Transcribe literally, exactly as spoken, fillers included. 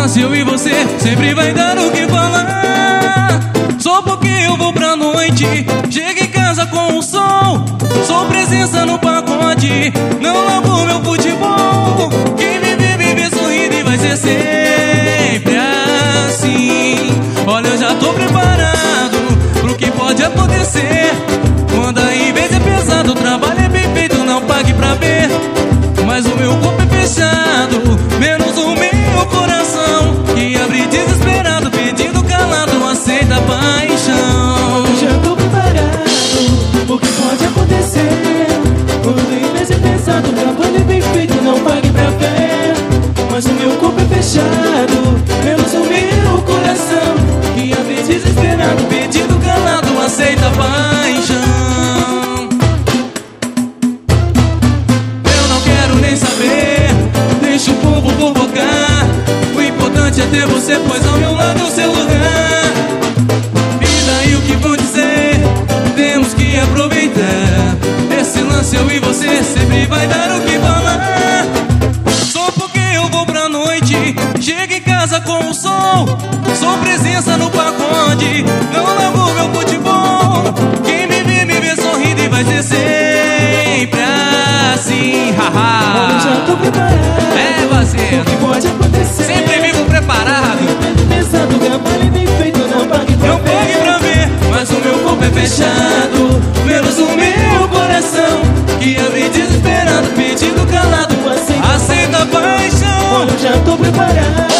lance eu e você sempre vai dar o que falar. Só porque eu vou pra noite, chego em casa com o sol. Sou presença no pacote, não largo meu futebol. Quem me vê, me vê sorrindo e vai ser sempre assim. Olha, eu já tô preparado pro que pode acontecer. Quando a inveja é pesado, o trabalho é bem feito, não pague pra ver. Mas o meu corpo é fechado, menos o meu coração, que abre desesperado, pedindo calado, aceita a paixão. Eu já tô preparado, o que pode acontecer. Quando a inveja é pesado, o trabalho é bem feito, não pague pra ver. Mas o meu corpo é fechado, menos o meu coração, que abre desesperado, pedindo calado, aceita a paixão. Eu não quero nem saber, deixa o povo fofocar. O importante é ter você, pois ao meu lado é o seu lugar. E daí o que vão dizer, temos que aproveitar. Esse lance eu e você sempre vai dar o que falar. Só porque eu vou pra noite, chego em casa com o sol. Sou presença no pacote, não largo meu futebol. Quem me vê, me vê sorrindo e vai ser sempre assim. Haha. eu já tô preparado, É, o parceiro, que pode acontecer. sempre vivo preparado, Pensando, trabalho é bem feito, não pague pra não pague pra ver. Mas o meu corpo é fechado, menos o meu coração, que abre desesperado, pedindo calado, aceita a paixão. eu já tô preparado.